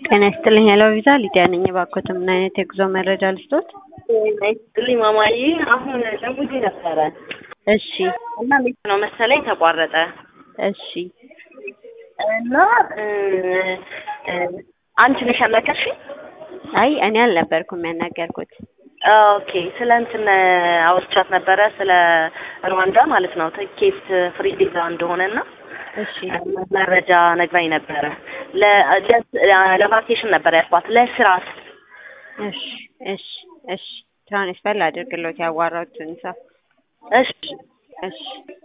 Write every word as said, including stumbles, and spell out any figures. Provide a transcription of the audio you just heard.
ጤና ይስጥልኝ ሄሎ ቪዛ ሊዲያ ነኝ። እባክዎት ምን አይነት የጉዞ መረጃ ልስጥዎት? ጤና ይስጥልኝ ማማዬ፣ አሁን ደውዬ ነበረ። እሺ እና እንዴት ነው መሰለኝ ተቋረጠ። እሺ እና አንቺ ነሽ ያናገርሽኝ? አይ እኔ አልነበርኩም ያናገርኩት። ኦኬ ስለ እንትን አውርቻት ነበረ ስለ ሩዋንዳ ማለት ነው ትኬት ፍሪ ቪዛ እንደሆነና እሺ መረጃ ነግራኝ ነበረ። ለ ለቫኬሽን ነበር ያልኳት ለስራ። እሺ እሺ እሺ ትራንስፈር ላድርግልዎት ያዋራሁትን ሰው። እሺ እሺ